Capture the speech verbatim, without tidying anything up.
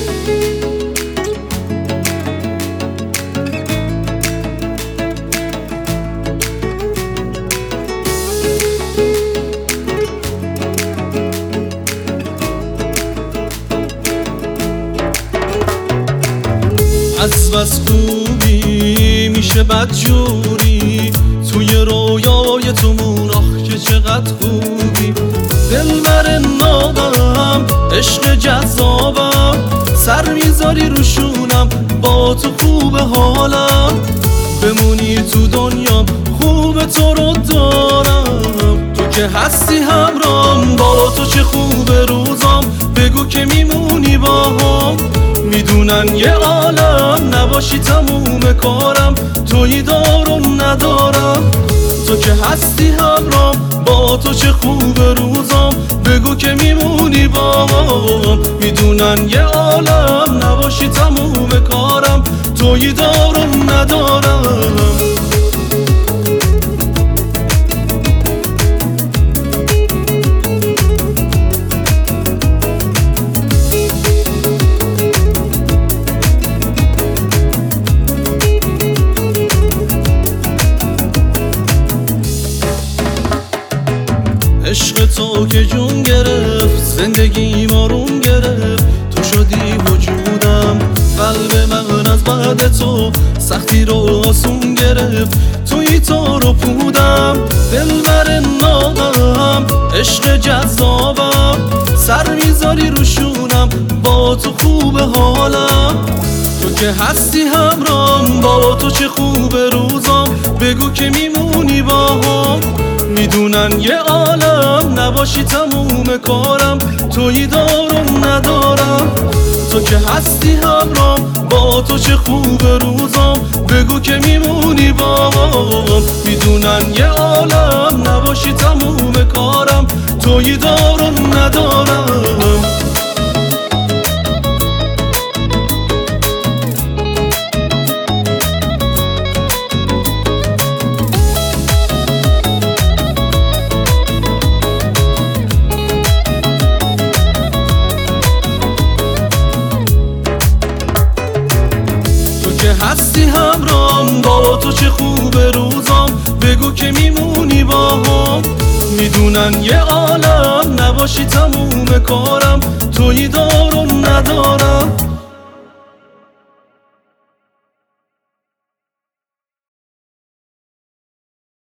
از بس خوبی میشه بدجوری، توی رویای تو موناخ که چقدر خوبی. دلبر نابم، عشق جذابم، سر میذاری روشونم، با تو خوب حالم. بمونی تو دنیام، خوب تو رو دارم. تو که هستی همرام، با تو چه خوب روزام. بگو که میمونی با هم، میدونن یه عالم، نباشی تموم کارم. تویی دارم ندارم، تو که هستی همرام، با تو چه خوب روزام. بگو که میمونی با هم، میدونن یه عالم، نباشی تموم کارم. تویی دارم ندارم. عشق تو که جون گرفت، زندگی مارون گرفت. تو شدی وجودم، قلب من از بعد تو سختی رو آسون گرفت. توی تو رو پودم، دلبر نامم، عشق جذابم، سر میذاری روشونم، با تو خوب حالم. تو که هستی همرام، با تو چه خوب روزام. بگو که میمونی با هم، میدونن یه عالم، نباشی تموم کارم. تویی دارم ندارم، تو که هستی همرام، با تو چه خوب روزام. بگو که میمونی با هم، میدونن یه عالم، نباشی تموم کارم. تویی دارم ندارم. که هستی همرام، با تو چه خوب روزام. بگو که میمونی با هم، میدونن یه عالم، نباشی تموم کارم. تویی دارم ندارم.